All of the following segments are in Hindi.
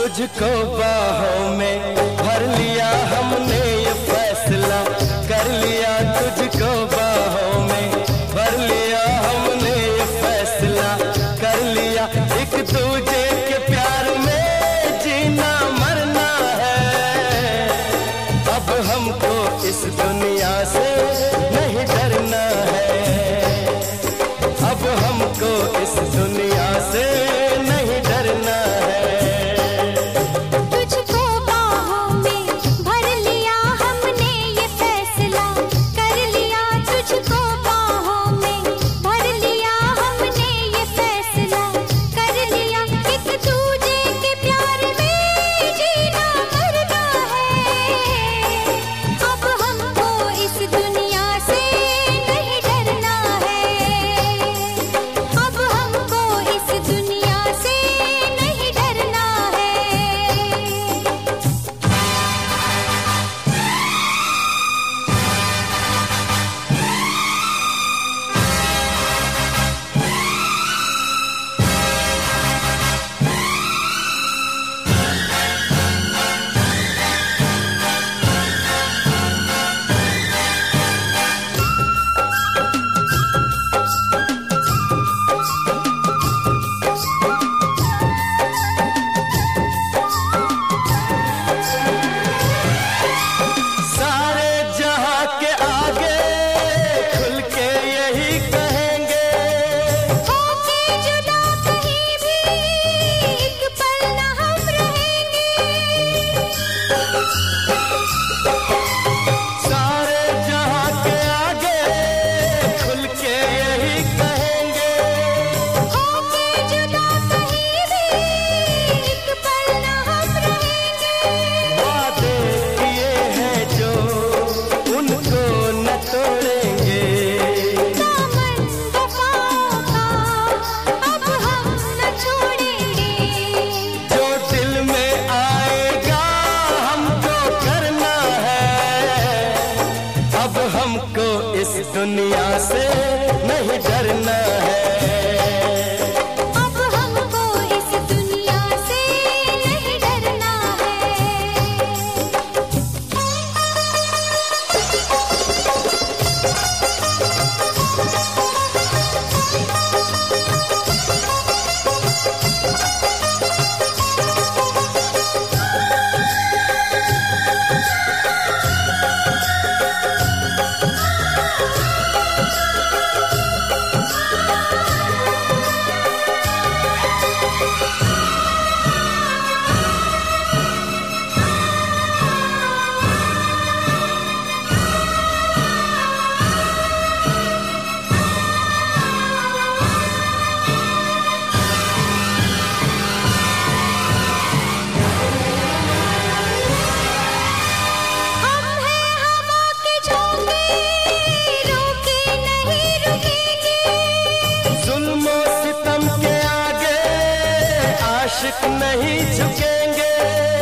तुझको बाहों में भर लिया हमने, ये फैसला कर लिया। तुझको बाहों में भर लिया हमने, ये फैसला कर लिया। एक दूजे के प्यार में जीना मरना है। अब हमको इस दुनिया से नहीं डरना है। अब हमको इस दुनिया से नहीं डरना है। दुनिया से नहीं डरना है। अब हमको इस दुनिया से नहीं डरना आशिक नहीं झुकेंगे।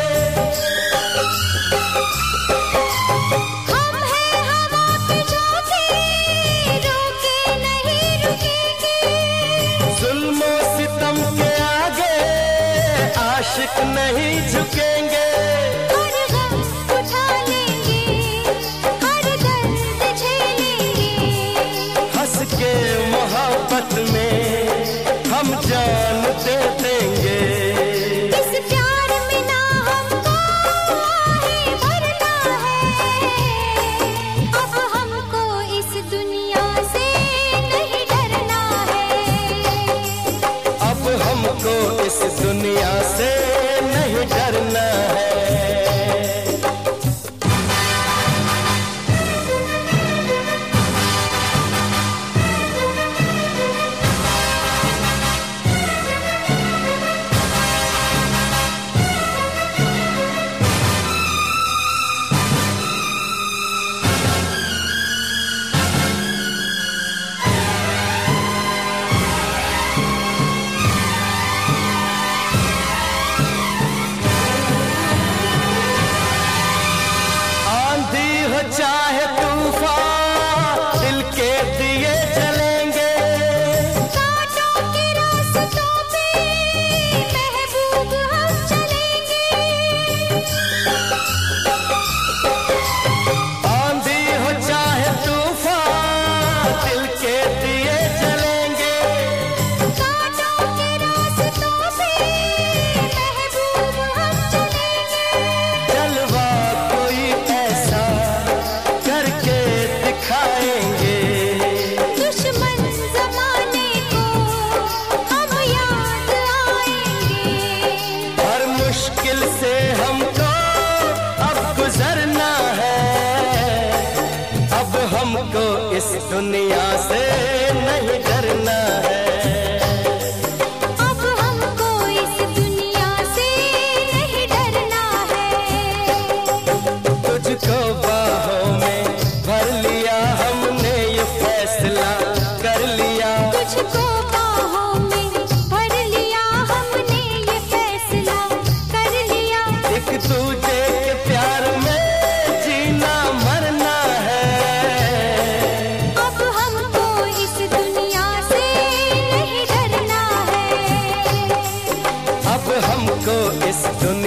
हम हैं हवा के झोंके, रोके नहीं रुकेंगे। जुल्म सितम के आगे आशिक नहीं झुकेंगे। हर गम उठा लेंगे, हर दर्द झेलेंगे। हंस के मोहब्बत में हम जान दे देंगे। हमको इस दुनिया से नहीं डरना है। दुनिया से नहीं डरना है। अब हमको इस दुनिया से नहीं डरना है। तुझको बाहों में भर लिया हमने ये फैसला कर लिया। तुझको बाहों में भर लिया हमने ये फैसला कर लिया। एक दूजे के प्यार में जीना मरना है। अब हमको इस दुनिया से नहीं डरना है। अब हमको इस दुनिया